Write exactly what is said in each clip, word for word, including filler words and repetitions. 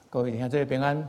各位兄弟平安。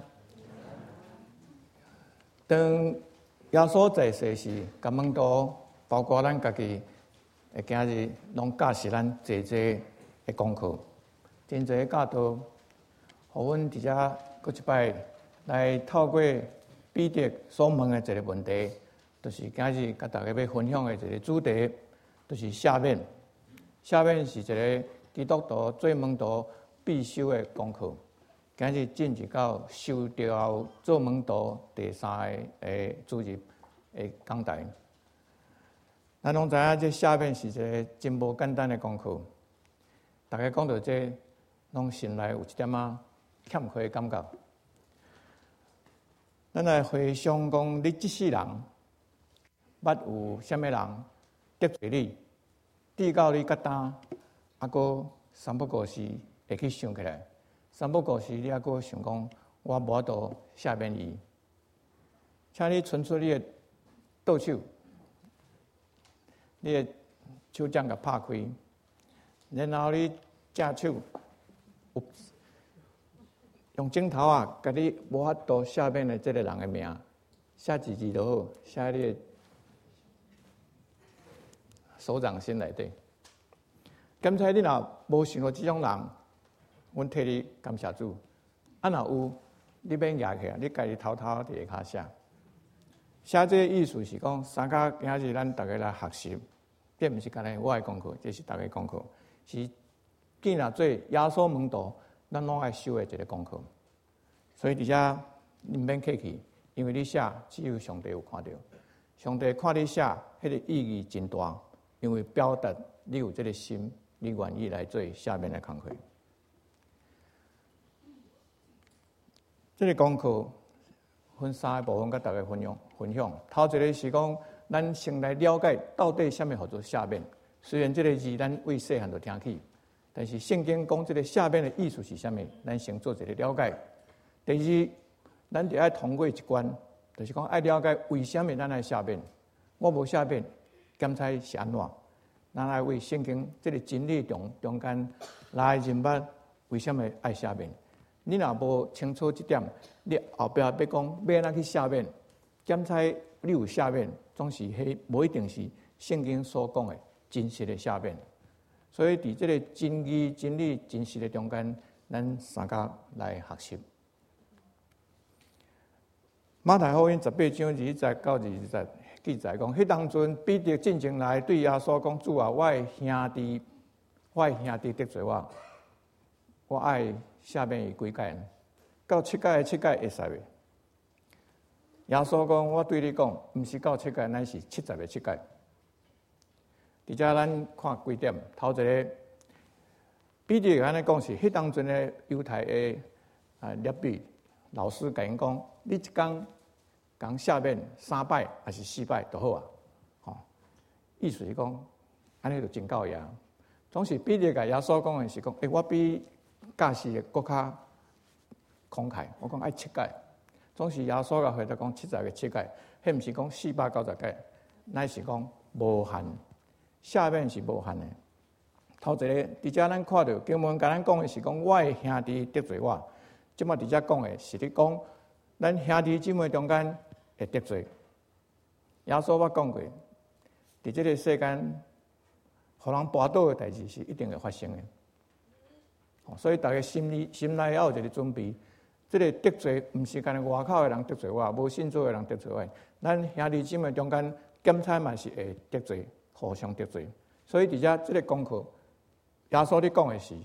当耶稣在世时，感恩到包括咱家己，会今日拢教示咱济济的功课，真济教导，互阮伫遮搁一摆来透过彼得所问的一个问题，就是今日甲大家要分享的一个主题，就是赦免。赦免是一个基督徒做门徒必修的功课。今日进入到修掉做门徒第三个诶主日诶讲台，咱拢知影这下面是一个真无简单的功课。大家讲到这，拢心内有一点仔欠缺的感觉。咱来回想讲，你这世人，捌有啥物人得罪你，滴到你脚担，啊个三不五时会去想起来。三不五时，你还阁想讲，我无法度赦免伊，请你伸出你的倒手，你的手掌甲拍开，然后你正手有用镜头啊，甲你无法度赦免的这个人的名，写字字就好，写你的手掌心内底。刚才你若无想到这种人。阮替你感谢主，啊若有，你免举起来，你家己偷偷伫下骹写。写这个意思是讲，三甲今日咱大家来学习，这毋是干咧我的功课，这是大家功课，是既然做耶稣门徒，咱拢爱修的一个功课。所以伫遮你毋免客气，因为你写只有上帝有看到，上帝看你写，迄个意义真大，因为表达你有这个心，你愿意来做下面的工课。这个功课分三个部分，甲大家分享。分享头一个是讲，咱先来了解到底什么叫做赦免。虽然这个字咱为细汉就听起，但是圣经讲这个赦免的意思是什么？咱先做一个了解。第二，咱就要通过一关，就是讲爱了解为什么咱爱赦免。我无赦免，检查是安怎？咱来为圣经这个真理中中间来认捌为什么爱赦免。你若无清楚这点，你后壁要讲要哪去赦免，检查你有赦免，总是迄无一定是圣经所讲的真实的赦免。所以伫这个真义、真理、真实的中间，咱三家来学习。马太福音十八章二十到二十记载讲，迄当阵彼得进前来对耶稣讲：主啊，我的兄弟，我的兄弟得罪我，我爱。下面伊几届，到七届的七届会使袂？耶稣讲：我对你讲，毋是到七届，乃是七十个七届。伫遮咱看几点？头一个，彼得安尼讲是，迄当阵的犹太的啊律比老师甲因讲：你一工讲下面三摆还是四摆都好啊？吼、哦，意思是讲，安尼就真够呀。总是彼得甲耶稣讲的是讲：诶、欸，我比。教士的国较慷慨，我讲爱七届，总是耶稣甲回答讲七十个七届，迄毋是讲四百九十届，乃是讲无限，下面是无限的。头一个，伫遮咱看到经文甲咱讲的是讲，我的兄弟得罪我，即马伫遮讲的是咧讲，咱兄弟姊妹中间会得罪。耶稣捌讲过，伫即个世间，互人跋倒的代志是一定会发生的。所以大家心里心内要有一个准备，这个得罪毋是干外口的人得罪我，无信主的人得罪我，咱兄弟姊妹中间检查嘛是会得罪，互相得罪。所以伫遮这个功课，耶稣你讲的是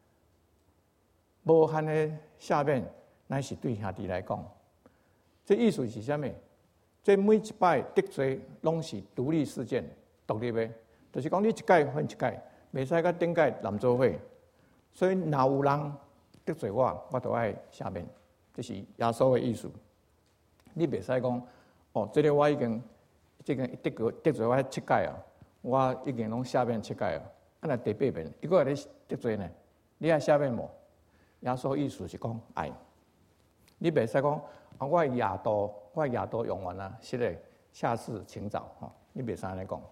无限的赦免，乃是对兄弟来讲，这意思是啥物？这每一摆得罪拢是独立事件，独立的，就是讲你一届分一届，袂使甲顶届连做伙。所以，若有人得罪我，我就爱赦免，这是耶稣的意思。你袂使讲，哦，这个我已经，这个得罪得罪我七届啊，我已经拢赦免七届啊。啊，若第八遍，伊个你得罪呢，你爱赦免无？耶稣意思是讲爱。你袂使讲，啊，我夜道，我夜道用完啊，是嘞，下次请早吼，你袂使安尼讲。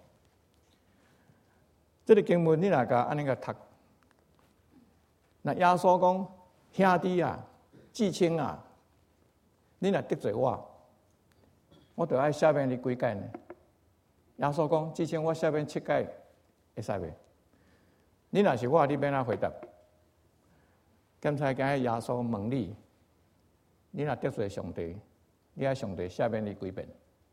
这个经文你若甲安尼个读。那耶稣讲兄弟啊， 至亲啊，你若得罪我，我就爱赦免你几届呢？耶稣讲，至亲我赦免七届，会使袂？你若是我，你要哪回答？刚才讲耶稣问你，你若得罪上帝，你爱上帝赦免你几遍？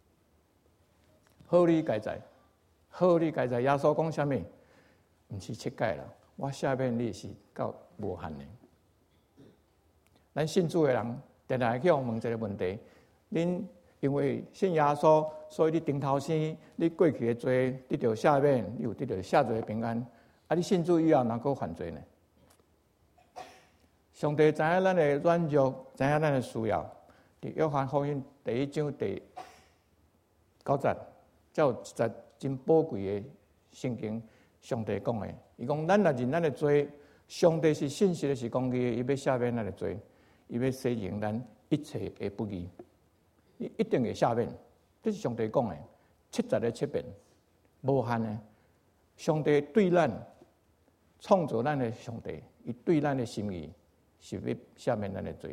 好你该知，好你该知。耶稣讲啥物？毋是七届啦，我赦免你是到无限的。咱信主的人，定定去问一个问题：恁因为信耶稣，所以你顶头生，你过去的罪得到赦免，你有得到赦罪的平安。啊，你信主以后，哪个犯罪呢？上帝知影咱的软弱，知影咱的需要。伫约翰福音第一章第九节，才有一节真宝贵的圣经，上帝讲的。伊讲，咱若认咱的罪，上帝是信实的，是公义的，伊要赦免咱的罪，伊要洗净咱一切的不义，伊一定会赦免。这是上帝讲的，七十个七遍，无限的。上帝对咱创造咱的上帝，伊对咱的心意。是要赦免咱的罪。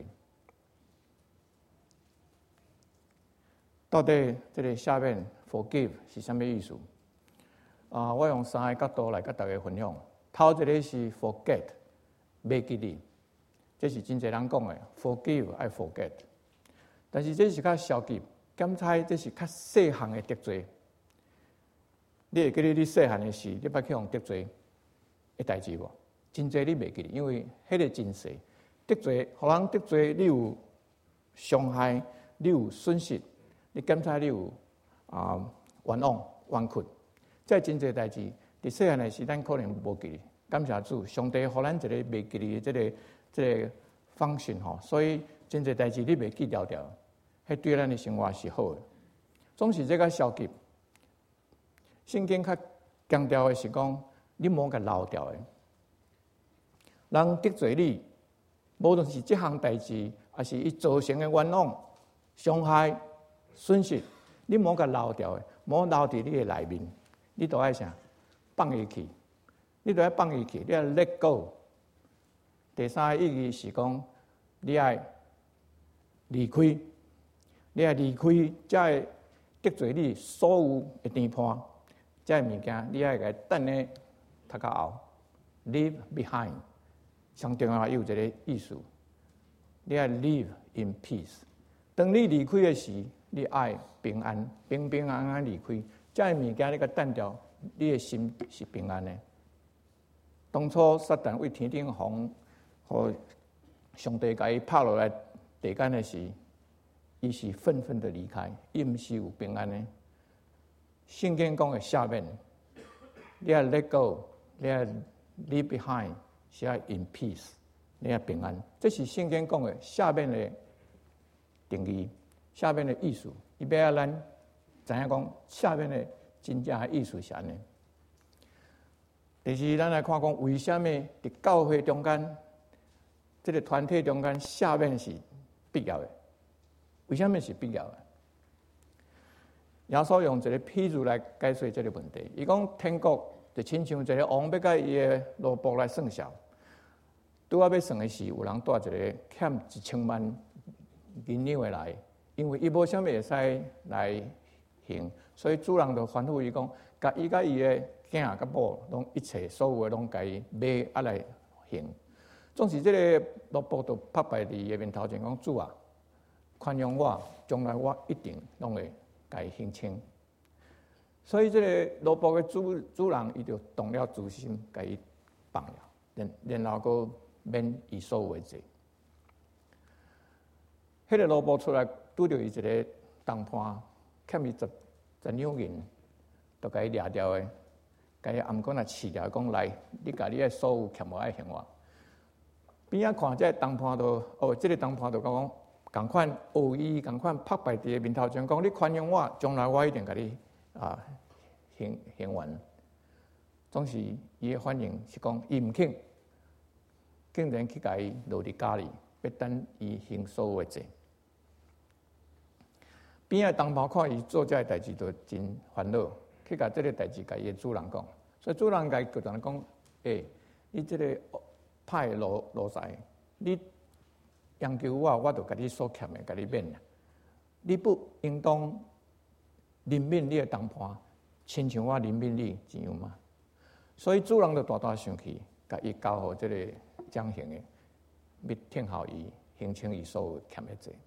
到底这个赦免 forgive 是什么意思？啊，我用三个角度来跟大家分享。头一个是 forget， 袂记哩，这是真侪人讲的 forgive 爱 forget， 但是这是较消极，检猜这是较细项的得罪。你会记得你细汉的事，你捌去用得罪的代志无？真侪你袂记哩，因为迄个真细。得罪，互人得罪，你有伤害，你有损失，你检查你有啊冤枉、冤屈，这真侪代志。伫细汉的时，咱可能无记。感谢主，上帝互咱一个袂记的这个这个方式吼，所以真侪代志你袂记了掉，迄对咱的生活是好的。总是这个消极。圣经较强调的是讲，你莫甲漏掉的，人得罪你。无论是这项代志，还是伊造成的冤枉、伤害、损失，你莫甲留掉的，莫留伫你的内面，你都爱啥？放伊去，你都爱放伊去，你要 let go。第三个意义是讲，你爱离开，你爱离开，才会得罪你所有的颠盘，这物件你爱甲等咧读到后 ，leave behind。上重要有一个意思，你要 live in peace。当你离开的时，你爱平安，平平安安离开。这物件你甲等掉，你的心是平安的。当初撒旦为天顶红，和上帝甲伊拍落来地间的时，伊是愤愤的离开，伊毋是有平安的。圣经讲的下面，你要 let go， 你要 leave behind。是要 in peace， 你要平安，这是圣经讲的下面的定义，下面的意思。伊要咱知影讲下面的真正的意思是安尼。第二，咱来看讲为什么伫教会中间，这个团体中间下面是必要的？为什么是必要的？耶稣用一个譬如来解释这个问题。伊讲天国就亲像一个王要甲伊的奴仆来算账。拄啊要算的时，有人带一个欠一千万银两的来，因为伊无啥物会使来还，所以主人就吩咐伊讲，甲伊甲伊的囝甲某，拢一切所有的拢甲伊买啊来还。总是这个奴仆就拍败伫伊面头前讲：主啊，宽容我，将来我一定拢会甲伊还清。所以这个奴仆的主主人，伊就动了慈心，甲伊放了，然然后个。免伊所有的罪，迄个奴仆出来拄着伊一个同伴，欠伊十十两银，就甲伊掠掉的，甲伊暗管啊饲掉，讲来，你甲你的所有欠无爱还我。边仔看这个同伴就，哦，这个同伴就讲，共款学伊，共款拍败伫面头前讲，你宽容我，将来我一定甲你啊还还完。总是伊的反应是讲，伊毋肯。竟然去甲伊落伫家里，要等伊行所有的罪。边仔同伴看伊做这个代志，就真烦恼，去甲这个代志甲伊的主人讲。所以主人甲伊就同讲：，诶、欸，你这个歹奴奴才，你央求我，我就甲你所欠的，甲你免啦。你不应当怜悯你的同伴，亲像我怜悯你一样吗？所以主人就大大生气，甲伊交互这个掌刑的，要听候伊还清伊所有欠的债。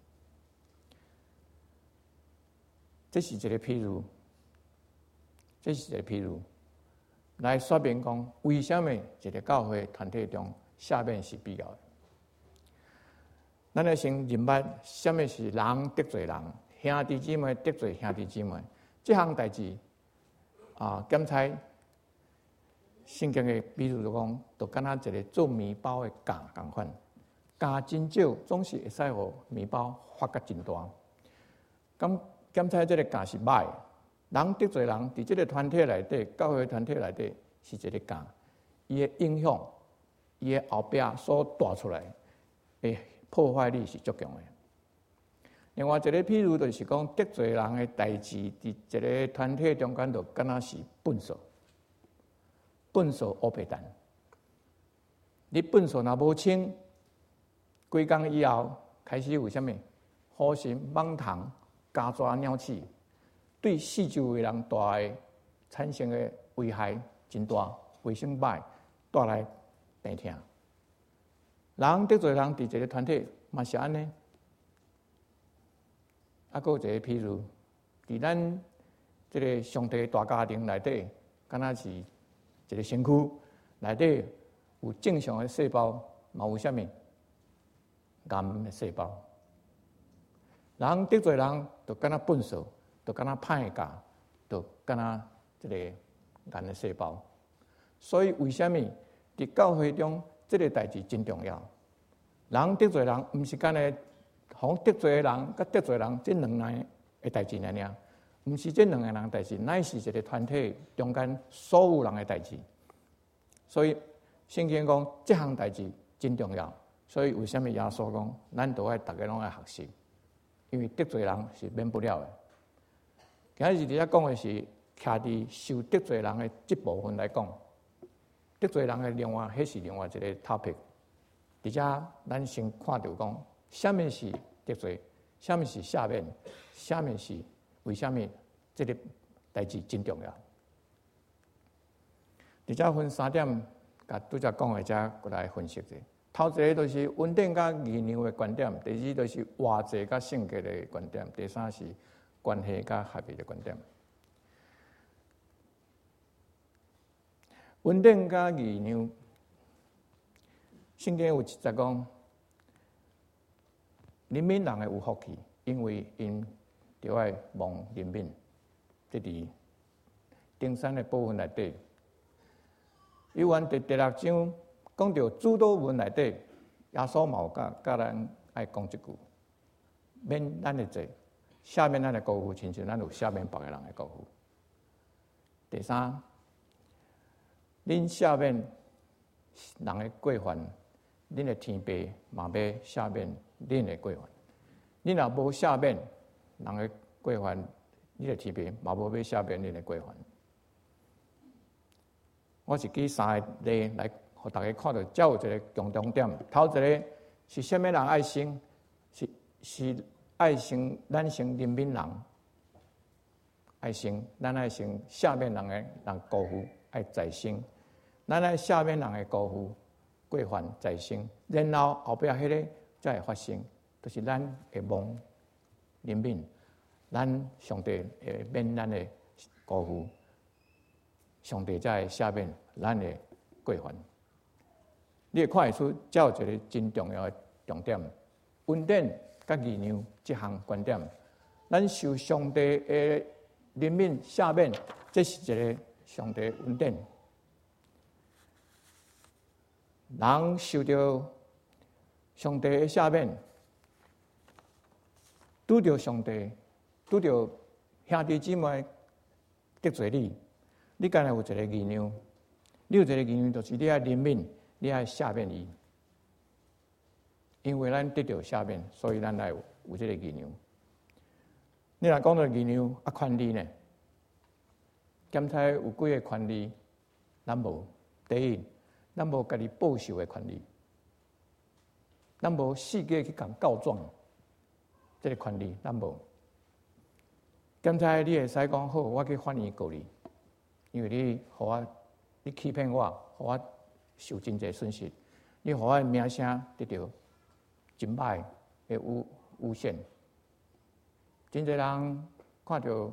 这是一个譬如，这是一个譬如，来说明讲为什么一个教会团体中下面是必要的。咱要先认捌什么是人得罪人，兄弟姊妹得罪兄弟姊妹，这项代志啊，检查圣经的比如就讲，就敢若一个做面包的架共款，架真少，总是会使互面包发甲真大。咁检查这个架是歹，人得罪人，伫这个团体内底，教会团体内底是一个架，伊的影响，伊的后壁所带出来的破坏力是足强的。另外一个譬如就是讲，得罪人的代志，伫一个团体中间，就敢若是粪扫，粪扫乌白蛋。你粪扫若无清，几工以后开始有啥物？虎神、蠓虫、家蛇、鸟鼠，对四周围人带来产生的危害真大，卫生歹，带来病痛。人得罪人，伫一个团体嘛是安尼。啊，佫有一个譬如，伫咱这个上帝大家庭内底，敢若是一个身躯内底有正常的细胞，嘛有啥物癌的细胞。人得罪人，就敢若粪扫，就敢若歹教，就敢若这个癌的细胞。所以为什么伫教会中，这个代志真重要？人得罪人，毋是干个，互得罪的人，甲得罪人这两个的代志尔尔，毋是这两个人代志，乃是一个团体中间所有人的代志。所以圣经讲，这项代志真重要。所以为什么耶稣讲，咱都爱大家拢爱学习？因为得罪人是免不了的。今日伫遐讲的是徛伫受得罪人的这部分来讲，得罪人的另外，迄是另外一个 topic。伫遮咱先看到讲，什么是得罪，什么是下面，什么是为什么这个代志真重要。伫遮分三点，甲拄则讲的遮过来分析者。头一个就是稳定甲异量的观点，第二就是外在甲性格的观点，第三是关系甲合理的观点。稳定甲异量，圣经有一节讲，怜悯人的有福气，因为因着爱蒙怜悯。这伫登山的部分内底，约翰第第六章。讲到主祷文内底，耶稣嘛有甲甲咱爱讲一句，免咱的罪，赦免咱的辜负，亲像咱有赦免别个人的辜负。第三，恁赦免人的过犯，恁的天父嘛要赦免恁的过犯。恁若无赦免人的过犯，恁的天父嘛无要赦免恁的过犯。我是举三个例来。互大家看到，才有一个共同点。头一个是什么人爱生？是是爱生，咱生怜悯人，爱生，咱爱生下面人的人辜负，爱再生，咱爱下面人的辜负、过犯再生，然后后壁迄个才会发生，就是咱会蒙怜悯，咱上帝会免咱的辜负，上帝才会赦免咱的过犯。你会看会出，才有一个真重要的重点，稳定甲异量这项观点。咱受上帝的怜悯赦免，这是一个上帝稳定。人受到上帝的赦免，拄着上帝，拄着兄弟姊妹得罪你，你敢若有一个异量，你有一个异量，就是你爱怜悯。你爱赦免伊，因为咱得到赦免，所以咱来有有这个异量。你若讲到异量啊，权利呢？检查有几个权利，咱无。第一，咱无家己报仇的权利。 咱无世界去共告状，这个权利咱无。现在你会使讲好，我去法院告你，因为你互我，你欺骗我，互我受真济损失，你互我的名声得到真歹的污诬陷。真济人看到，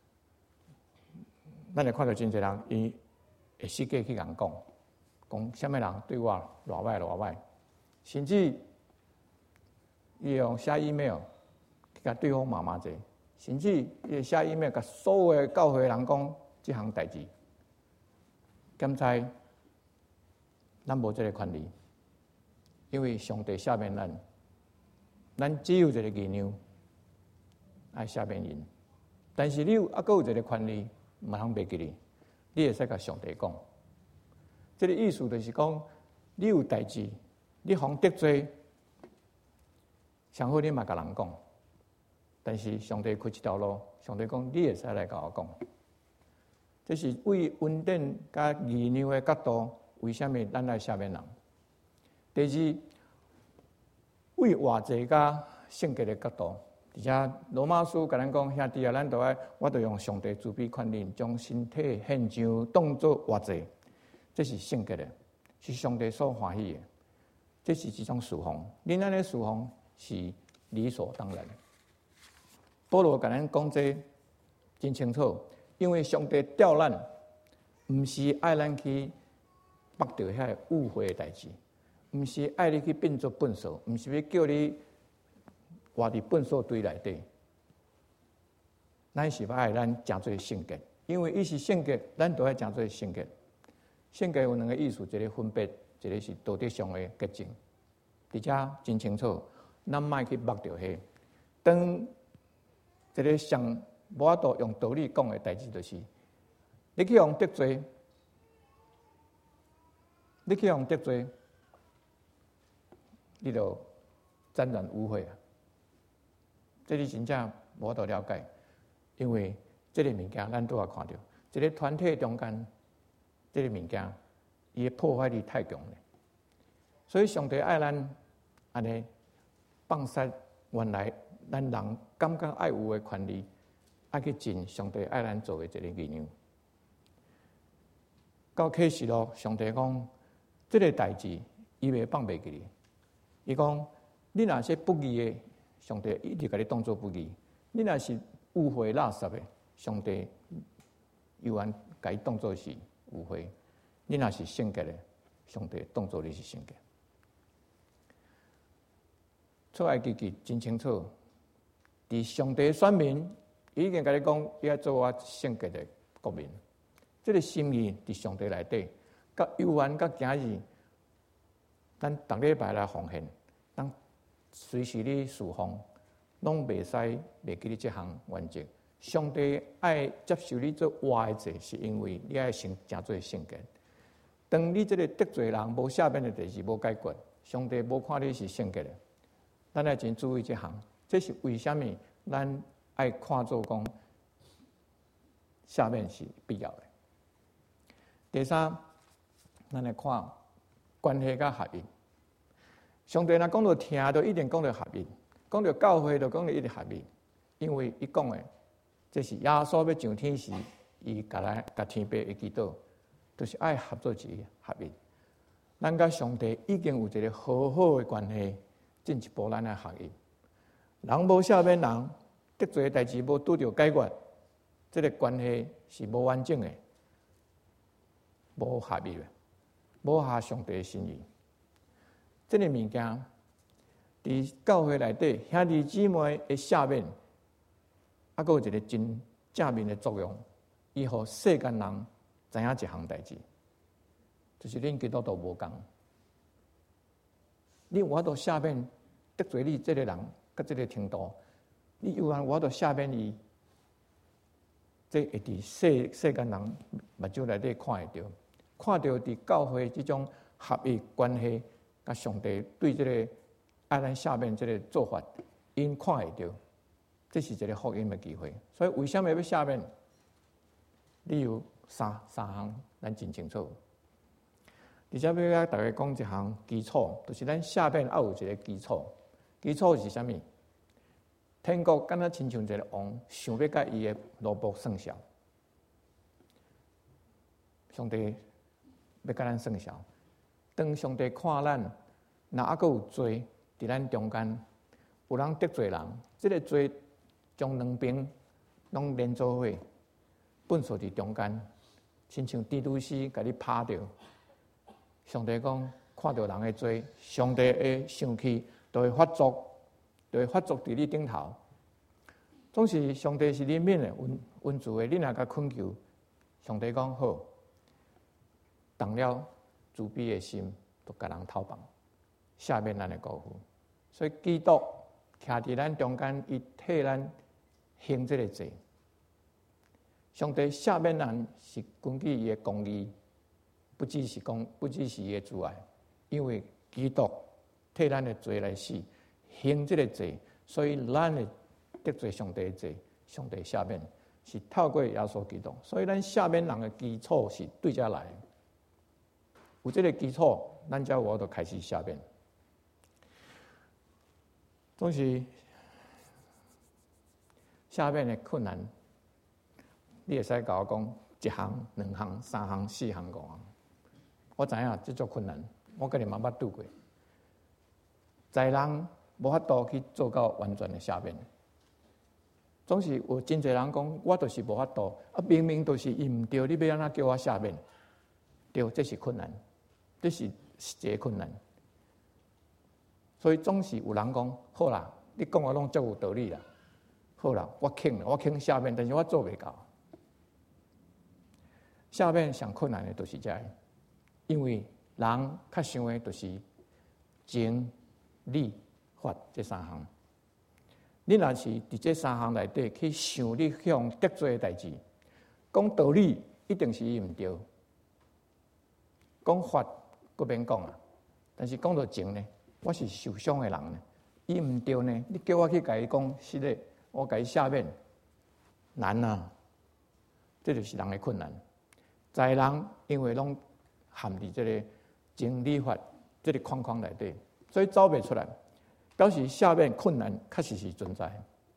咱会看到真济人，伊会世界去共讲，讲什么人对我偌歹偌歹，甚至伊用写 email 去甲对方骂骂者。甚至伊写 email 甲所有的教会人讲即项代志，检在咱无这个权利，因为上帝赦免咱，咱只有一个原谅，爱赦免因。但是你有还佫有一个权利，毋通袂记哩，你会使甲上帝讲。这个意思就是讲，你有代志，你妨得罪，上好你嘛甲人讲。但是上帝开一条路，上帝讲你会使来甲我讲，这是为稳定甲义谅的角度，为什么咱来赦免人？第二，为活济甲圣洁的角度，而且罗马书甲咱讲兄弟啊，咱都爱，我都用上帝慈悲宽仁，将身体献上，当作活祭，这是圣洁的，是上帝所欢喜的，这是一种侍奉。恁安尼侍奉是理所当然。保罗甲咱讲这真清楚，因为上帝调咱，毋是爱咱去绑着遐误会的代志，毋是爱你去变作粪扫，毋是要叫你活伫粪扫堆内底。咱是要爱咱诚做圣洁，因为伊是圣洁，咱都爱诚做圣洁。圣洁有两个意思，一个分别，一个是道德上的洁净。而且真清楚，咱莫去绑着遐。当一个上无法度用道理讲的代志，就是你去用得罪，你去用得罪，你就沾染污秽啊！这你真正无法度了解，因为这个物件咱都要看到，一个团体中间，这个物件伊的破坏力太强了，所以上帝爱咱安尼放杀原来。咱人感觉爱有的权利，爱去尽上帝爱咱做的一个义务。到启示录，上帝讲，这个代志伊袂放袂记哩。伊讲，你若是不义的，上帝一直甲你当作不义；你若是污秽垃圾的，上帝又按甲伊当作是污秽；你若是圣洁的，上帝当作你是圣洁。出埃及记真清楚。伫上帝选民已经甲你讲，要做我圣洁的国民。这个心意伫上帝内底，甲犹原甲今日，咱逐礼拜来奉献，咱随时你侍奉，拢袂使袂记你这项原则。上帝爱接受你做活的者，是因为你爱成诚做圣洁。当你这个得罪人无赦免的代志无解决，上帝无看你是圣洁的，咱爱真注意这项。这是为什么咱爱看做讲下面是必要的。第三，咱来看关系甲合一。上帝若讲到听，就一定讲到合一；讲到教会，就讲到一定合一。因为伊讲的，这是耶稣要上天时，伊甲咱甲天父会祈祷，就是爱合作一合一。咱甲上帝已经有一个好好的关系，进一步咱来合一。人无赦免人，得罪的代志无拄着解决，这个关系是无完整的，无合一的，无合上帝的心意。这个物件，伫教会内底兄弟姊妹的赦免，还佫有一个真正面的作用，伊互世间人知影一项代志，就是恁基督徒无共，你有法度赦免得罪你这个人。甲这个程度，你有法我都下面伊，这会伫世世间人目睭内底看会到，看到伫教会这种合一关系，甲上帝对这个爱咱下面这个做法，因看会到，这是一个福音的机会。所以为什么要下面？理由三三项，咱真清楚。 而且要甲大家讲一项基础，就是咱下面要有一个基础。基础是啥物？天国敢若亲像一个王，想要甲伊的奴仆算账。上帝要甲咱算账，当上帝看咱，若还阁有罪伫咱中间，有人得罪人，即、这个罪将两边拢连做伙，本属伫中间，亲像蜘蛛丝甲你拍着。上帝讲，看到人的罪，上帝会生气，就会发作，就会发作伫你顶头。总是上帝是怜悯的、温温慈的，你若甲恳求，上帝讲好，动了慈悲的心，就甲人讨帮，下面咱的辜负。所以基督徛伫咱中间，伊替咱行这个罪。上帝下面咱是根据伊的公义。不只是讲，不只是伊的阻碍，因为基督替咱的罪来死，行这个罪，所以咱的得罪上帝的罪，上帝下面是透过耶稣基督，所以咱下面人的基础是对遮来的。有这个基础，咱才我就开始下面。总是下面的困难，你会使甲我讲一项、两项、三项、四项、五项。我知影这种困难，我个人嘛捌拄过。在人无法度去做到完全的下面，总是有真侪人讲，我就是无法度，啊，明明都是伊毋对，你要安怎叫我下面？对，这是困难，这是一个困难。所以总是有人讲，好啦，你讲我拢足有道理啦，好啦，我肯啦，我肯下面，但是我做袂到。下面上困难的都是这样。因为人较想的就是情、理、法这三项。你若是伫这三项内底去想你向得罪的代志，讲道理一定是伊毋对，讲法佫免讲啊。但是讲到情呢，我是受伤的人呢，伊毋对呢，你叫我去甲伊讲是的，我甲伊下面难啊，这就是人的困难。在人因为拢含伫这个情理法这个框框内底，所以走袂出来，表示下面困难确实是存在。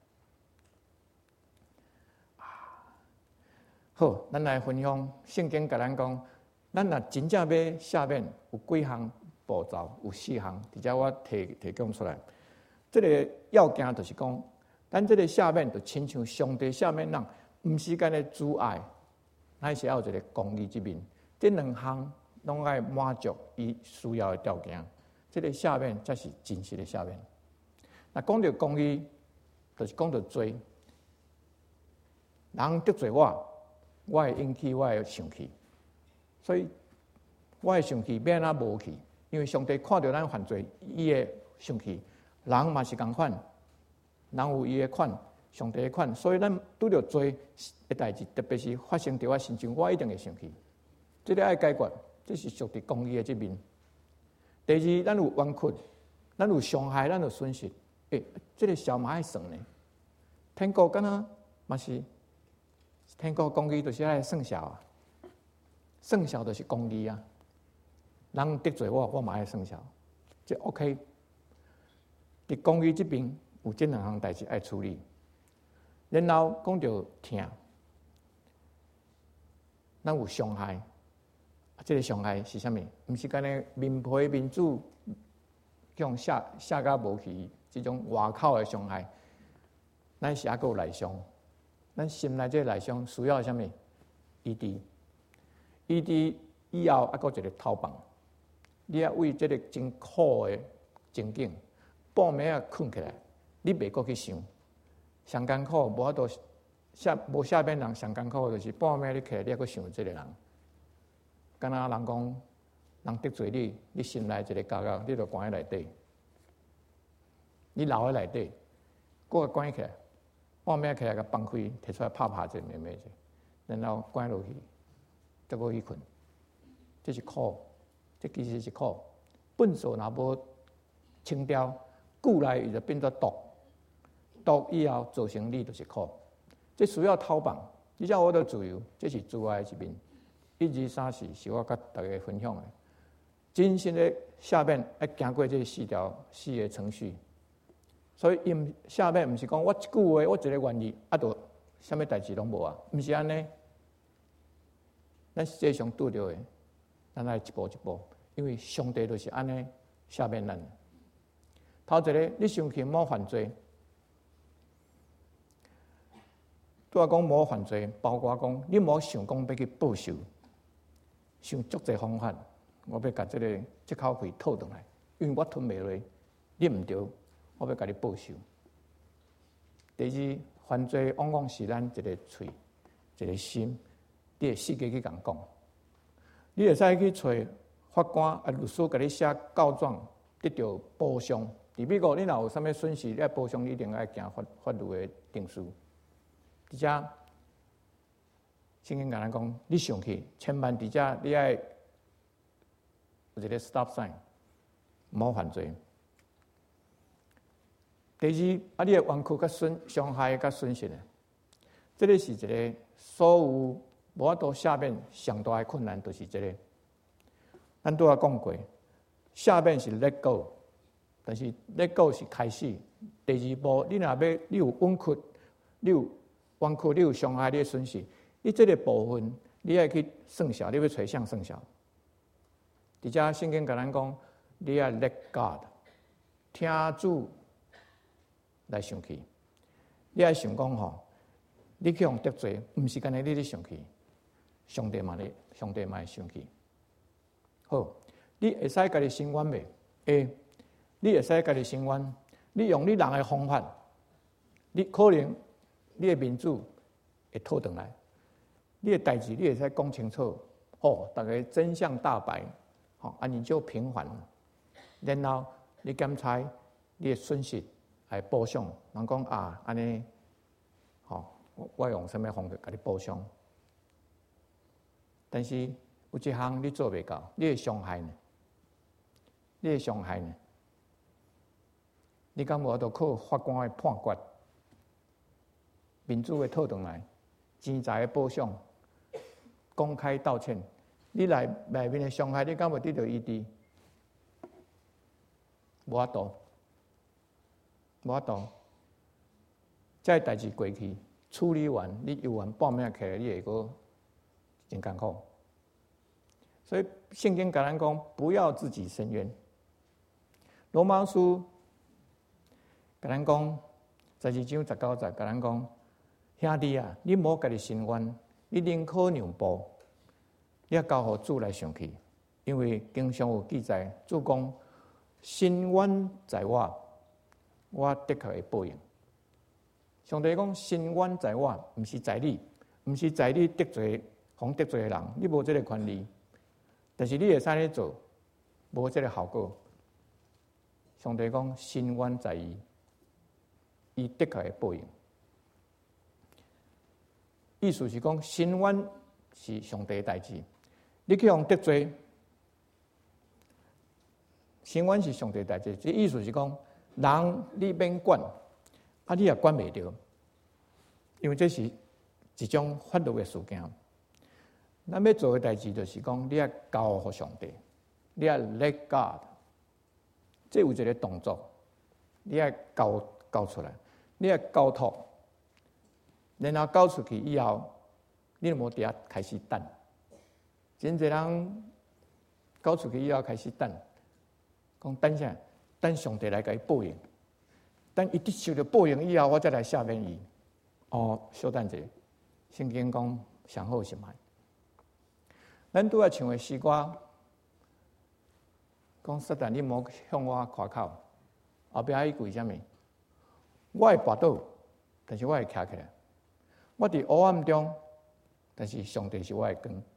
好，咱来分享圣经甲咱讲，咱若真正要下面有几项步骤，有四项，而且我提提供出来。这个要件就是讲，咱这个下面就亲像上帝下面人，毋是干咧阻碍，乃是要有一个公义之面，这两项。拢爱满足伊需要的条件，这个下面才是真实的下面。那讲到公义，就是讲到罪，人得罪我，我会引起我的生气，所以我的生气变啊无去，因为上帝看到咱犯罪，伊的生气，人嘛是共款，人有伊的款，上帝的款，所以咱拄着罪的代志，特别是发生在我身上，我一定会生气，这个爱解决。这是属于公义的这面。第二，咱有冤屈，咱有伤害，咱有损失。诶、欸，这个小嘛爱算呢。天国敢若嘛是天国公义，就是爱算小啊。算小就是公义啊。人得罪我，我嘛爱算小，这 OK。伫公义这边有这两项代志爱处理。然后讲到疼，咱有伤害。这个伤害是啥物？毋是干咧面皮面子，向下下甲无去，这种外口的伤害，咱是还佫有内伤。咱心内这个内伤需要啥物？医治，医治以后还佫一个讨帮。你要为这个真苦的情景，半暝啊困起来，你袂佫去想，上艰苦无法度下无下边人上艰苦，就是半暝你起来，你还佫想这个人。敢若人讲，人得罪你，你心内一个角角，你就关在内底，你留在内底，搁关起来，半暝起来甲放开，摕出来拍拍者、灭灭者，然后关落去，再搁去困，这是苦，这其实是苦。粪扫若无清掉，久来伊就变作毒，毒以后造成你就是苦，这需要讨帮，你才我得自由，这是自爱的一面。一、二、三、四是我甲大家分享的。 真心的下面要经过这四条四个程序，所以因下面不是讲我一句话，我一个愿意，啊，就什么代志拢无啊，不是安尼。咱实际上拄着的，咱来一步一步，因为上帝就是安尼下面咱。头一个，你生气莫犯罪。拄仔讲莫犯罪，包括讲你莫想讲要去报仇，想足侪方法，我要甲这个这口气吐倒来，因为我吞袂落，你毋对，我要甲你报仇。第二，犯罪往往是咱一个喙，一个心，你会四界去共讲，你会使去找法官啊律师甲你写告状，得到补偿。伫美国，你若有啥物损失，你要补偿，你一定要行法法律的定数。伫遮，圣经甲咱讲，你上去，千万伫遮你爱有一个 stop sign， 莫犯罪。第二，啊，你的冤屈甲损伤害甲损失的，这个是一个所有无法度下面上大的困难，就是这个。咱拄仔讲过，下面是 let go， 但是 let go 是开始。第二步，你若要你有冤屈，你有冤屈，你有伤害，你的损失，你这个部分你要去算小，你要找向算小。伫遮圣经甲咱讲，你要 let God， 听主来生气。你要想讲吼，你去用得罪，毋是干那你咧生气，上帝嘛咧，上帝嘛会生气。好，你会使家己伸冤未？会，你会使家己伸冤。你用你人的方法，你可能你的民主会讨转来，你的代志你会使讲清楚，哦，大家真相大白，好、哦，啊，你就平反了。然后你检查你的损失来补偿，人讲啊，安尼，好、哦，我用什么方法给你补偿？但是有一项你做袂到，你会伤害呢？你会伤害呢？你敢无法度靠法官的判决、民主的讨转来、钱财的补偿、公开道歉？你内内面的伤害，你敢无得到医治？无法度，无法度。这代志过去处理完，你游完半命起来，你会个真艰苦。所以圣经甲咱讲，不要自己伸冤。罗马书甲咱讲，十二章十九节甲咱讲，兄弟啊，你莫家己伸冤，你宁可让步，你要交互主来上去，因为经常有记载，主讲伸冤在我，我的确会报应。上帝讲伸冤在我，毋是在你，毋是在你得罪互得罪的人，你无这个权利。但是你会使咧做，无这个效果。上帝讲伸冤在伊，伊的确会报应。意思是讲伸冤是上帝的代志，你去互得罪，伸冤是上帝的代志。这意思是讲，人你免管，啊你也管袂着，因为这是一种法律的事件。咱要做的代志就是讲，你要交互上帝，你要 let God， 这有一个动作，你要交交出来，你要交托，然后交出去以后，你就无伫遐开始等。真侪人交出去以后开始等，讲等啥？等上帝来甲伊报应，等伊得受到报应以后，我再来赦免伊。哦，小等者，圣经讲上好是歹。咱拄仔唱的诗歌，讲撒旦你莫向我夸口，后壁迄句啥物？我会跋倒，但是我会徛起来。我伫黑暗中，但是上帝是我的光。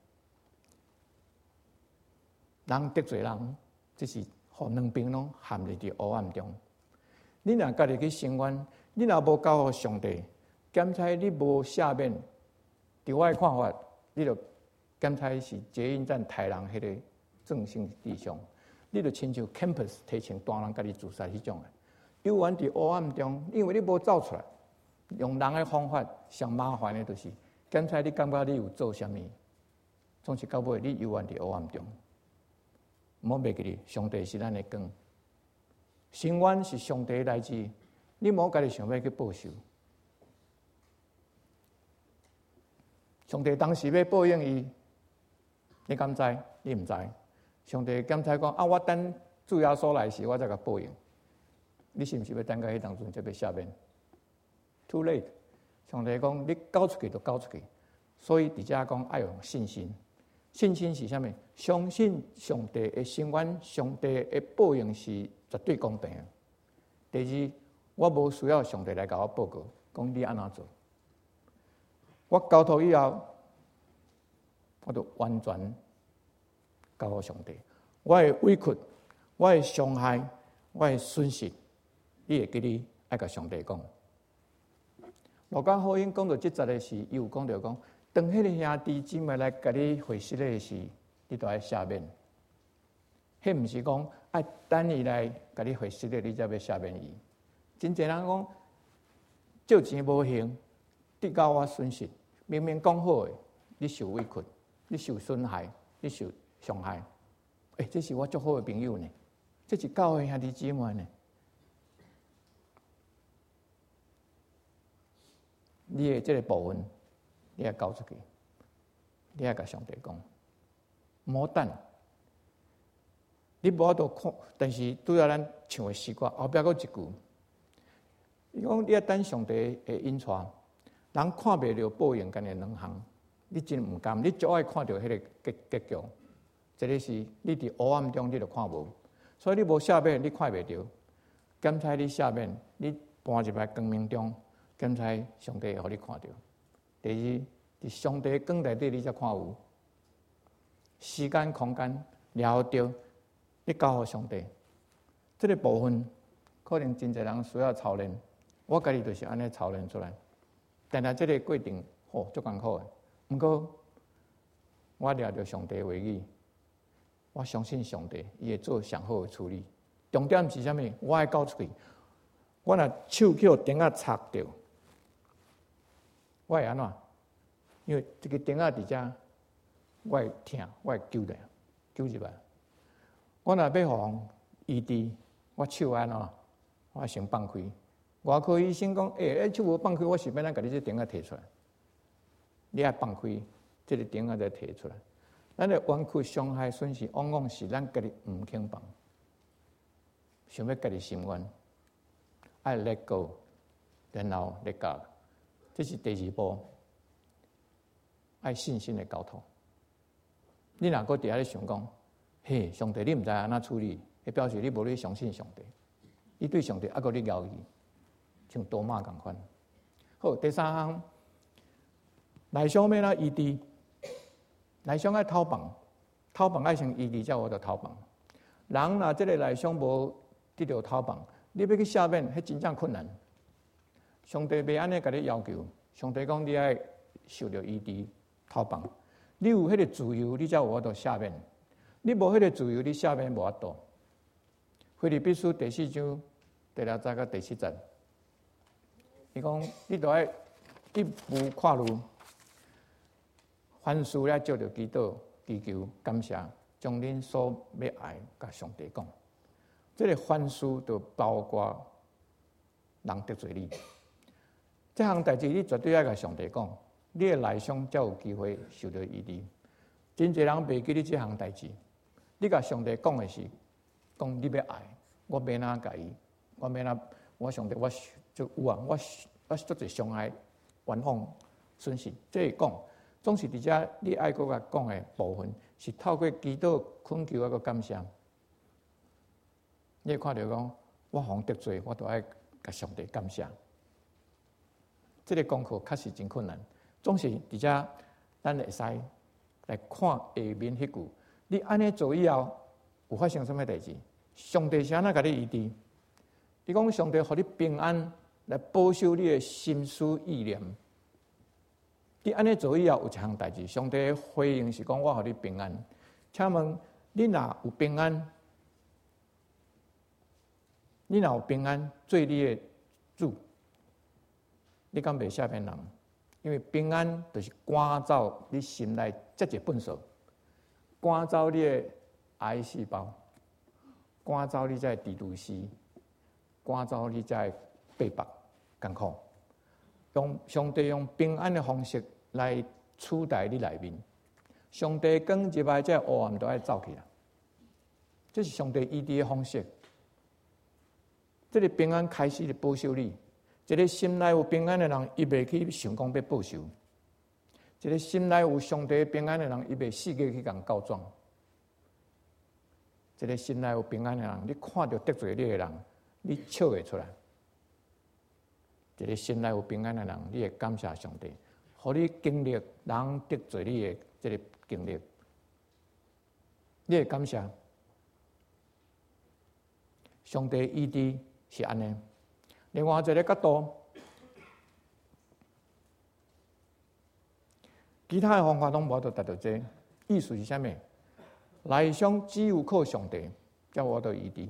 人得罪人，这是互两边拢陷入伫黑暗中。你若家己去伸冤，你若无交互上帝，检查你无赦免，伫我的看法，你就检查是捷运站杀人迄个正性弟兄，你就亲像 campus 提前单人家己自杀迄种的。有缘伫黑暗中，因为你无走出来，用人的方法上麻烦的，就是检查你感觉你有做啥物，总是到尾你有缘伫黑暗中。 唔好忘记，上帝是咱的光，伸冤是上帝的代志，你唔好家己想要去报仇。上帝当时要报应伊，你敢知？你唔知？上帝敢知讲啊？我等主耶稣来时，我再甲报应。你是毋是要等到迄当阵才要下面 ？Too late。上帝讲，你交出去就交出去。所以伫遮讲要有信心。信心是啥物？相信上帝的伸冤，上帝的报应是绝对公平的。第二，我无需要上帝来甲我报告，讲你安怎做。我交托以后，我就完全交予上帝。我的委屈，我的伤害，我的损失，你会记你爱甲上帝讲。路加福音讲到即节的时，伊有讲到讲，当迄个兄弟姊妹来甲你会师的时，你都爱赦免。迄毋是讲爱等伊来甲你会师的，你才要赦免伊。真侪人讲借钱无还，得到我损失。明明讲好的，你受委屈，你受损害，你受伤害。诶、欸，这是我足好的朋友呢，这是教会兄弟姊妹呢。你的这个部分，你要交出去，你要甲上帝讲，唔好等。你无法度看，但是拄仔咱唱的诗歌后壁佫一句，伊讲你要等上帝的引带。人看袂到报应，干的两项，你真唔甘，你最爱看到迄个结结局。这个是你伫黑暗中你就看无，所以你无赦免，你看袂到。检查你赦免，你搬入来光明中，检查上帝会互你看到。第二，伫上帝光内底你才看有。时间、空间了着，你交互上帝。这个部分可能真侪人需要操练，我家己就是安尼操练出来。但系这个过程，吼足艰苦的。不过，我抓着上帝的话语，我相信上帝，伊会做上好的处理。重点是啥物？我爱交出去。我若手去互钉仔插着，我会安怎？因为这个钉仔伫遮，我会疼，我会揪来，揪入来。我若要互医治，我手安怎？我先放开。外科医生讲：“诶、欸，手无放开，我是要咱家己这钉仔摕出来。你爱放开，这个钉仔再摕出来。咱的冤屈、伤害、损失，往往是咱家己唔肯放，想要家己心愿，爱 let go， 然后 let go， 这是第二步，爱信心的交托。你若搁伫遐咧想讲，嘿，上帝，你唔知安怎处理，迄表示你无咧相信上帝，你对上帝还搁咧怀疑。”像多马共款。好，第三项，内伤要哪医治？内伤爱透放，透放爱先医治，才有得透放。人若即个内伤无得到透放，你要去赦免，迄真正困难。上帝袂安尼甲你要求，上帝讲你爱受到医治、透放。你有迄个自由，你才有法度赦免。你无迄个自由，你赦免无法度。腓立比书第四章第六节到第七节。伊讲，你著爱一步跨入，凡事咧照着祈祷、祈求、感谢，将恁所要爱甲上帝讲。这个凡事就包括人得罪你，这项代志你绝对爱甲上帝讲，你的内伤才有机会受到医治。真侪人袂记你这项代志，你甲上帝讲的是，讲你要爱，我要哪甲伊，我要哪，我上帝我。就有啊，我我足侪伤害、冤枉、损失，这讲总是伫遮你爱搁甲讲的部分，是透过祈祷、恳求啊个感谢。你会看到讲，我互得罪，我都爱甲上帝感谢。这个功课确实真困难，总是伫遮咱会使来看下面迄句，你安尼做以后，有发生什么代志？上帝是安怎甲你医治？伊讲上帝互你平安。来保守你的心思意念。你安尼做以后，有一项代志，上帝的回应是讲：我互你平安。请问你若有平安，你若有平安做你的主，你敢袂赦免人？因为平安就是赶走你心内这一本数，赶走你的癌细胞，赶走你这蜘蛛丝，赶走你这背白艰苦。用上帝用平安的方式来取代你内面，上帝讲入来这黑暗都要走去啦。这是上帝医治的方式。这个平安开始的保守你，一个心内有平安的人，伊袂去想讲要报仇；一个心内有上帝平安的人，伊袂四界去共告状；一个心内有平安的人，你看到得罪你的人，你笑会出来；一个心内有平安的人，你会感谢上帝，互你经历人得罪你的这个经历，你会感谢上帝医治。是安尼，另外一个角度，其他的方法拢无得达到这。意思是啥物？内伤只有靠上帝，才有得医治。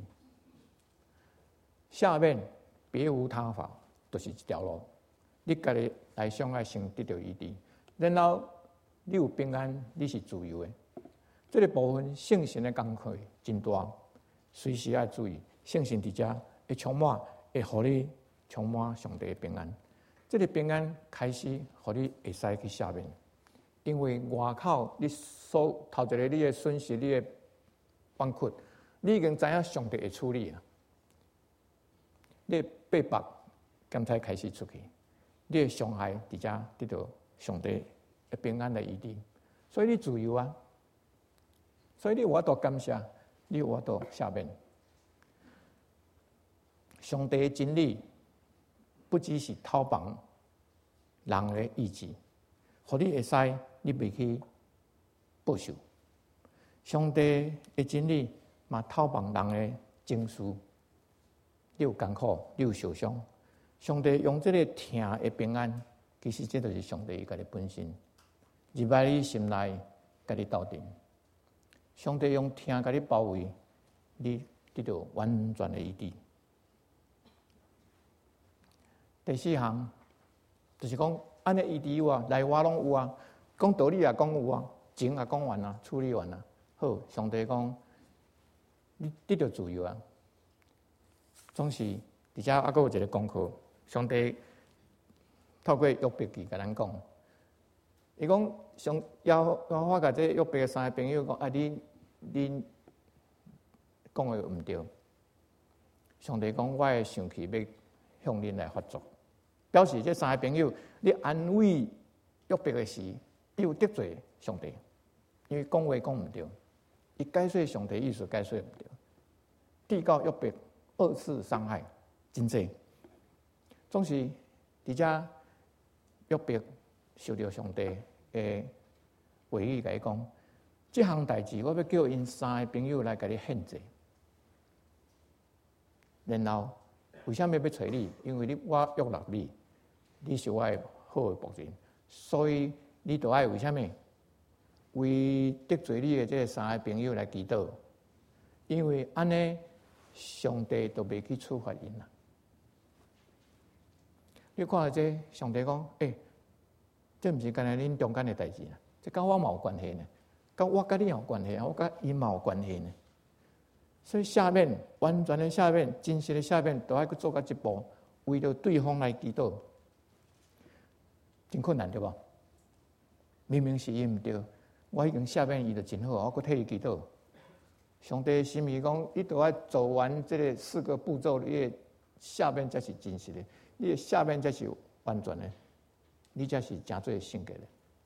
下面别无他法，就是一条路。你家己内伤要先得到医治，然后你有平安，你是自由的。这个部分圣神的工课真大，随时要注意，圣神伫遮。会充满，会互你充满上帝的平安。这个平安开始，互你会使去下面，因为外口你所头一个你的损失，你的崩溃，你已经知影上帝会处理啊。你的背白刚才开始出去，你的伤害伫遮得到上帝的平安的医治，所以你自由啊。所以你有法度感谢，你有法度下面。上帝的真理不只是讨帮人的意志，互你会使你袂去报仇。上帝的真理嘛讨帮人的情绪，你有艰苦，你有受伤。上帝用这个疼的平安，其实这就是上帝家己本身，入来你心内，家己斗阵。上帝用疼家己包围，你得到完全的医治。第四项就是讲，安尼医治有啊，内外拢有啊，讲道理也讲有啊，情也讲完啊，处理完啊。好，上帝讲，你得到自由啊。总是伫遮还佫有一个功课，上帝透过约伯记甲咱讲，伊讲上要要发甲这约伯的三个朋友讲，啊，你你讲的毋对。上帝讲，我会生气要向恁来发作。表示这三个朋友，你安慰约伯的时，伊有得罪上帝，因为讲话讲毋对，伊解说上帝意思解说毋对，递告约伯二次伤害真济。总是伫遮约伯受到上帝的话语甲伊讲，这项代志我要叫因三个朋友来甲你献祭，然后。为什么要找你？因为你我约纳你，你是我的好的仆人，所以你就爱为什么？为得罪你的这三个朋友来祈祷，因为安尼上帝都袂去处罚因啦。你看下这上帝讲，诶、欸，这毋是干那恁中间的代志啦，这跟我嘛有关系呢，跟我跟你有关系，我跟伊嘛有关系呢。所以下面完全的下面，真实的下面，都要去做到一步，为了对方来祈祷，真困难对吧？明明是伊唔对，我已经下面伊就真好，我搁替伊祈祷。上帝心意讲，你都要走完这个四个步骤，你的下面才是真实的，你的下面才是完全的，你才是真做性格的。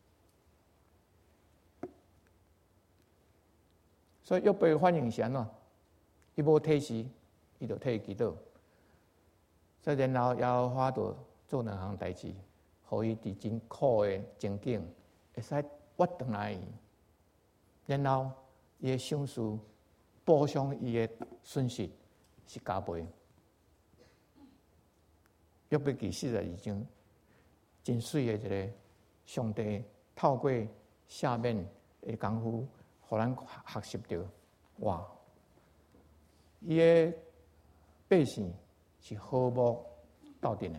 所以约伯反应是安怎？伊无体示，伊就替伊祈祷。所以然后耶和华就做两项代志，互伊伫真苦的情景，会使活转来。然后伊的伤势补偿伊的损失是加倍。约伯记四十二章，真水的一个上帝透过下面的功夫，互咱学习到哇。伊的百姓是和睦斗阵的，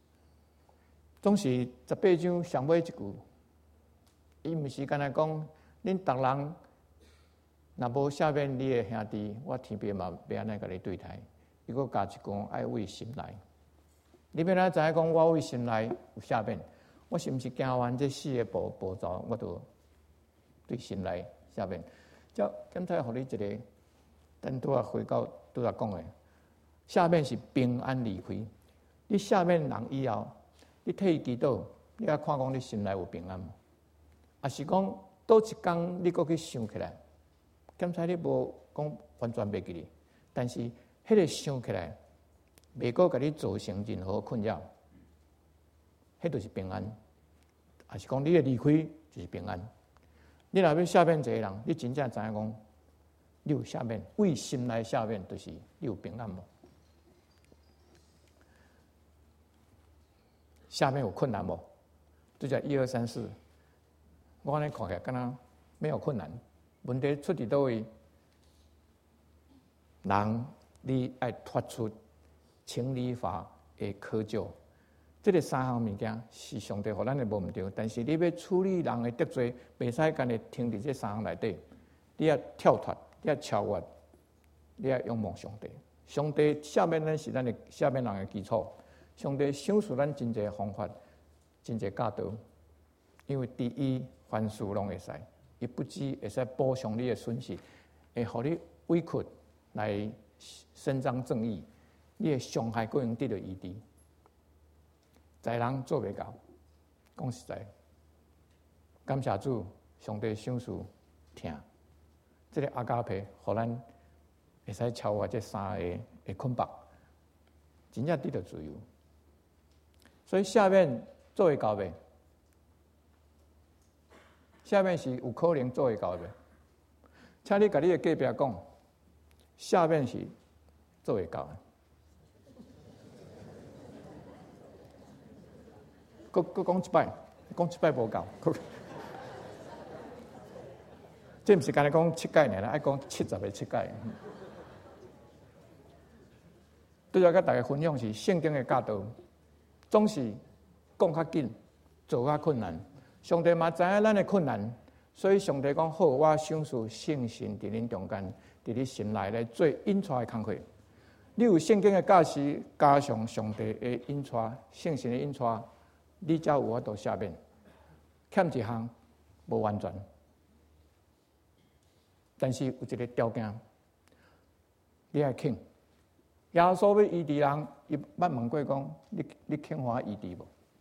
总是十八章上尾一句，伊毋是干那讲恁逐人若无下面你的兄弟，我天边嘛袂安尼甲你对待。伊佫加一句爱为心内。你要哪知影讲我为心内有下面？我是毋是行完这四个步步骤，我就对心内下面。叫刚才互你一个，咱拄啊回到拄啊讲的，下面是平安离开。你下面人以后，你替伊祈祷，你要看讲你心内有平安无？啊是讲倒一工你佫去想起来，刚才你无讲完全袂记哩，但是迄个想起来，袂佫甲你造成任何困扰，迄就是平安。啊是讲你的离开就是平安。你若要下面一个人，你真正知影讲，你有下面为心内下面，就是你有平安无？下面有困难无？就叫一二三四。我安尼看起来，敢若没有困难。问题出伫倒位？人你爱脱出情理法的窠臼。这个三项物件是上帝互咱的无毋对，但是你要处理人的得罪，袂使干日停伫这三项内底。你要跳脱，你要超越，你要仰望上帝。上帝下面咱是咱的下面人的基础。上帝赏赐咱真侪方法，真侪教导。因为第一，凡事拢会使，伊不止会使补偿你的损失，会互你委屈来伸张正义，你的伤害个用得到医治。在人做袂到，讲实在，感谢主，上帝赏赐听，这个阿加培，互咱会使超越这三个的捆绑，真正得到自由。所以下面做会到未？下面是有可能做会到未？请你甲你的隔壁讲，下面是做会到的。搁搁讲一摆，讲一摆无够。这毋是干那讲七届呢啦，爱讲七十个七届。对我甲大家分享是圣经的教导，总是讲较紧，做较困难。上帝嘛知影咱的困难，所以上帝讲好，我赏赐圣神伫恁中间，伫你心内来做引带的工课。你有圣经的教识，加上上帝的引带，圣神的引带。你才有法度下面，欠一项无完全，但是有一个条件，你爱肯。耶稣要医治人，伊捌问过讲：你你肯我医治无？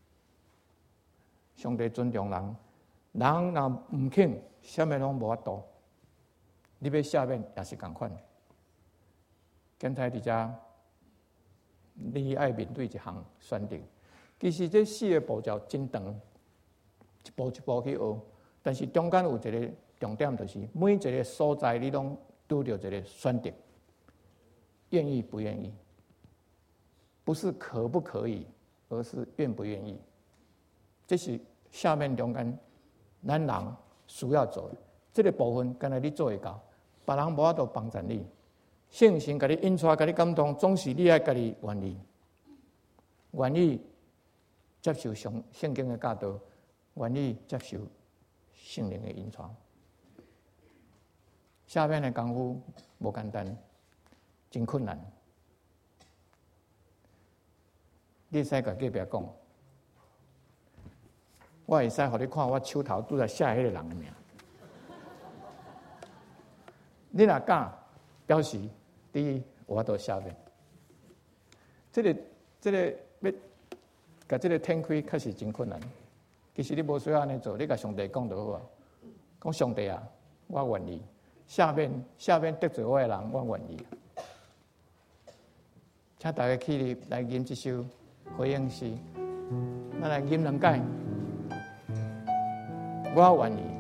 上帝尊重人，人若毋肯，啥物拢无法度。你要下面也是共款。刚才伫遮，你爱面对一项选择。其实这四个步骤真长，一步一步去学。但是中间有一个重点，就是每一个所在你拢拄到一个选择，愿意不愿意，不是可不可以，而是愿不愿意。这是下面中间咱人需要做的这个部分，敢若你做会到，别人无法度帮助你。圣神甲你引带，甲你感动，总是你爱家己愿意，愿意。接受上圣经的教导，愿意接受圣灵的引带。下面的功夫无简单，真困难。你使甲隔壁讲，我会使互你看我手头拄在写迄个人的名。你若敢，表示第一我都下面。这个这个要。甲这个天开确实真困难，其实你无需要安尼做，你甲上帝讲就好啊。讲上帝啊，我愿意。下面下面得罪我的人，我愿意。请大家起立来吟一首回应诗，咱来吟两解。我愿意。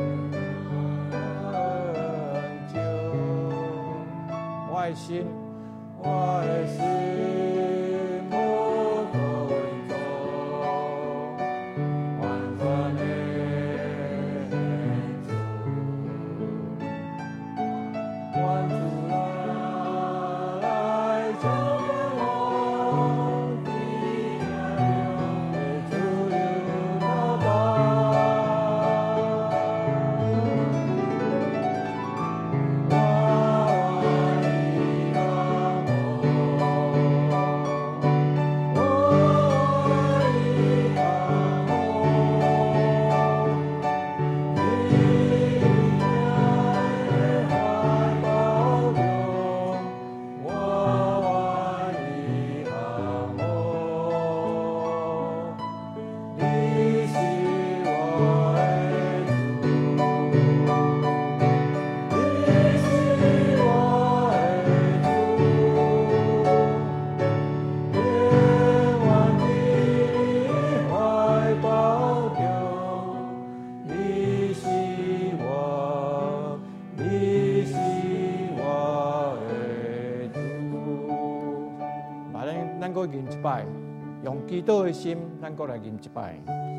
心吟一摆，用祈祷的心，咱过来吟一摆。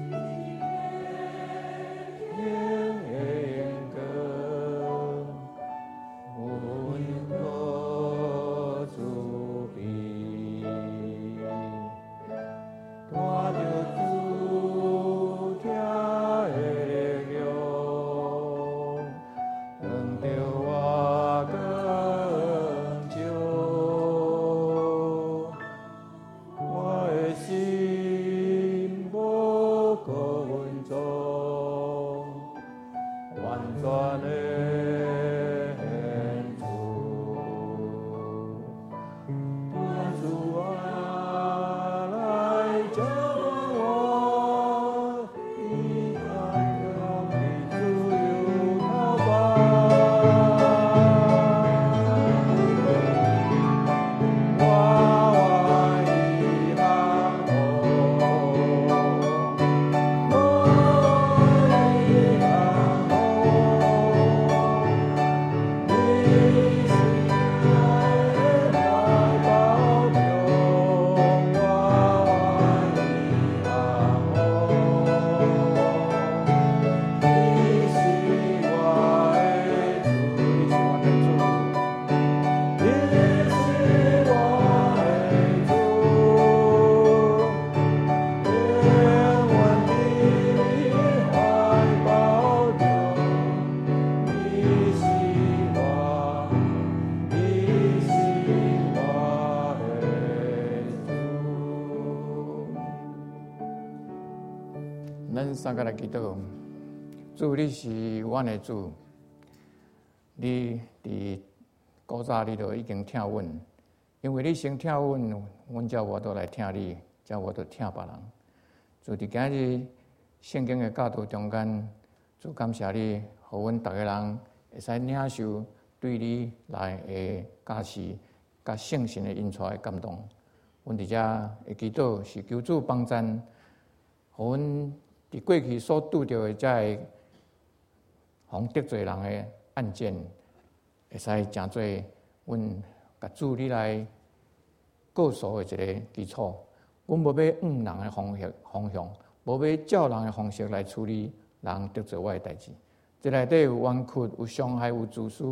咱三个来祈祷，主，你是阮的主，你伫古早你就已经听阮，因为你先听阮，阮才我都来听你，才我都听别人。主，伫今日圣经的教导中间，主感谢你，互阮逐个人会使领受对你来的加持，甲圣神的引出的感动。阮伫遮会祈祷是求主帮赞，互阮伫过去所拄着的遮个互得罪人的案件，会使成做阮甲主你来告诉的一个基础。阮无要按人的方式方向，无要照人的方式来处理人得罪我的代志。这内底有冤屈，有伤害，有自私，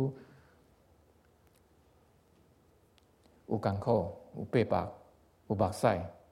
有艰苦，有白白，有目屎，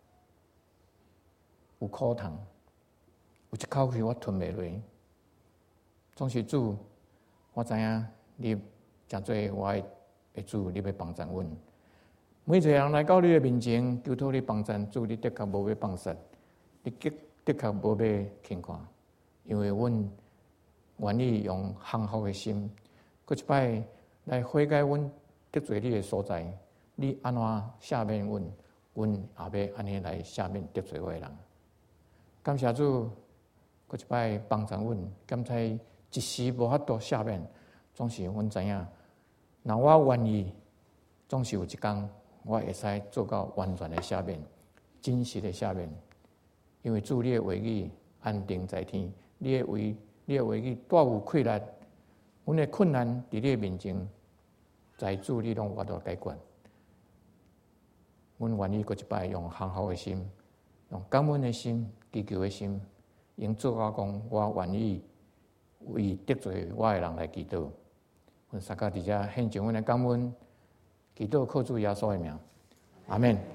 有苦痛。有一口气我吞袂落，总是主，我知影你诚做我的主，你要帮助阮。每一个人来到你的面前，求托你帮助，主，你的确无要放杀，你的确无要轻看，因为阮愿意用幸福的心，搁一摆来悔改阮得罪你的所在。你安怎赦免阮，阮也要安尼来赦免得罪我的人。感谢主。搁一摆帮助阮，敢才一时无法度赦免，总是阮知影。若我愿意，总是有一天我会使做到完全的赦免，真实的赦免。因为主你的话语安定在天，你的话，你的话语大有气力。阮的困难伫你的面前，在主你拢我都解决。 阮愿意过一摆用幸福的心，用感恩的心、祈求的心，用做我讲，我愿意为得罪我的人来祈祷。阮三甲伫遮献上阮的感恩，祈祷靠主耶稣的名，阿免。